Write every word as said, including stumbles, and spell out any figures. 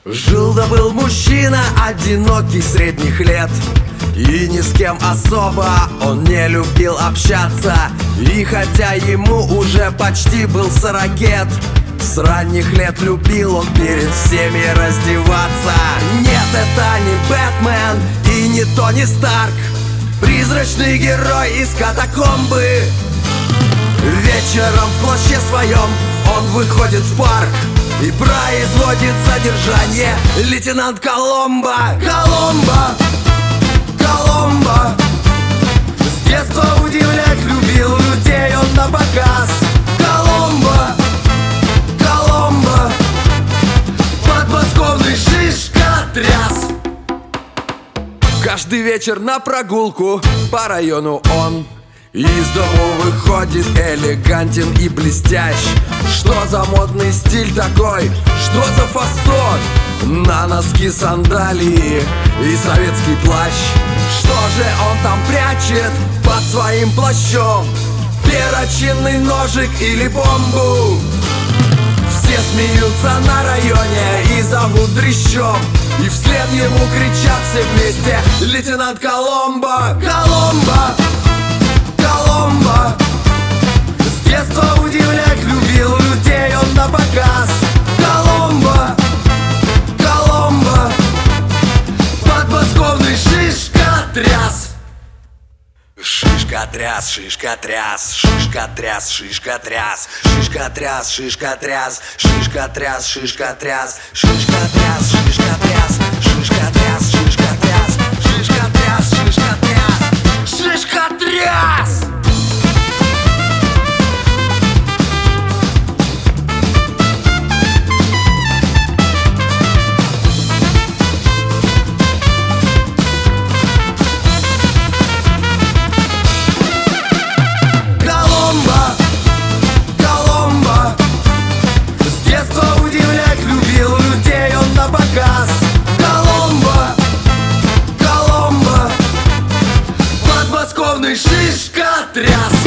Жил-да был мужчина, одинокий, средних лет, и ни с кем особо он не любил общаться. И хотя ему уже почти был сорокет, с ранних лет любил он перед всеми раздеваться. Нет, это не Бэтмен и не Тони Старк, призрачный герой из катакомбы. Вечером в плаще своем он выходит в парк и производит задержание лейтенант Коломбо. Коломбо, Коломбо, с детства удивлять любил людей он на показ. Коломбо, Коломбо, подмосковный шишка-тряс. Каждый вечер на прогулку по району он из дому выходит элегантен и блестящ. Что за модный стиль такой? Что за фасон? На носки сандалии и советский плащ. Что же он там прячет под своим плащом? Перочинный ножик или бомбу? Все смеются на районе и зовут дрищом, и вслед ему кричат все вместе: лейтенант Коломбо! Коломбо! Коломбо, с детства удивлять любил людей он на показ. Коломбо, Коломбо, подмосковный шишка-тряс. Шишка-тряс, шишка-тряс, шишка-тряс, шишка-тряс, шишка-тряс, шишка-тряс, шишка-тряс, шишка-тряс, шишка-тряс, шишка-тряс, шишка-тряс, шишка-тряс, шишка-тряс, шишка-тряс, шишка-тряс. Шишка-тряс.